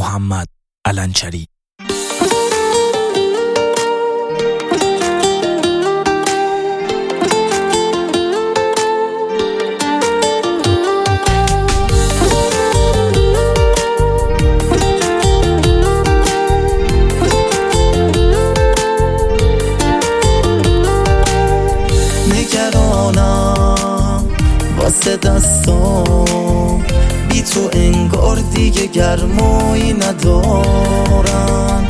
محمد علنچری. نگرانم واسه دستام، بی تو انگار دیگه گرمایی ندارن.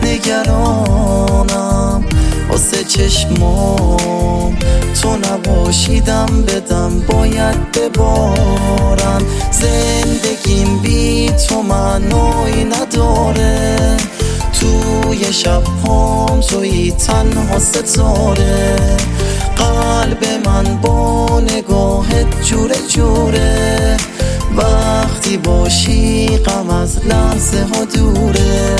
نگرانم واسه چشمام، تو نباشیدم بدم باید ببارن. زندگیم بی تو معنایی نداره، توی شب هام توی تنها ستاره. قلب من با نگاهت جوره جوره، وقتی باشی غم از لحظه ها دوره.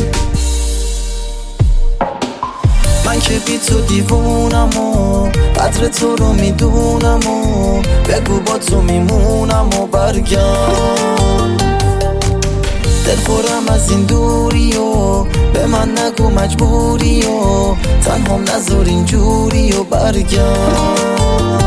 من که بی تو دیوونم و قدر تو رو میدونم و بگو با تو میمونم و برگرد. دلخورم از این دوری و به من نگو مجبوری و تنهام نذار اینجوری و برگرد.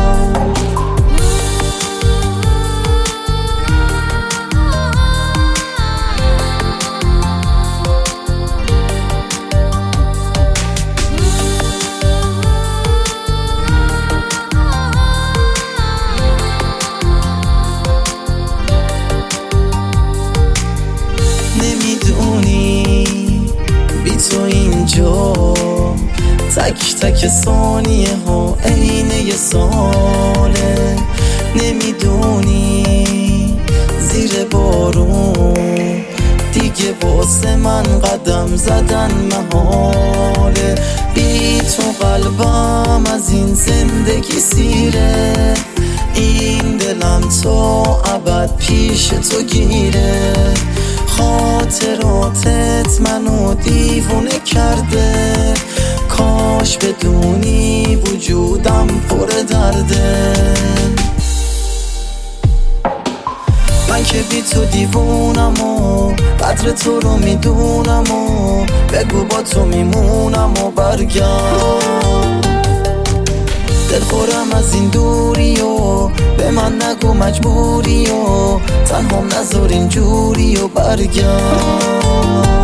تو اینجا تک تک ثانیه ها عین یه ساله. نمیدونی زیر بارون دیگه واسه من قدم زدن محاله. بی تو قلبم از این زندگی سیره، این دلم تا ابد پیش تو گیره. خاطراتت منو دیوونه کرده، کاش بدونی وجودم پر درده. من که بی تو دیوونم و قدر تو رو میدونم و بگو با تو میمونم و برگرد. دلخورم از این دوری و به من نگو مجبوری و تنهام نذار اینجوری و برگرد.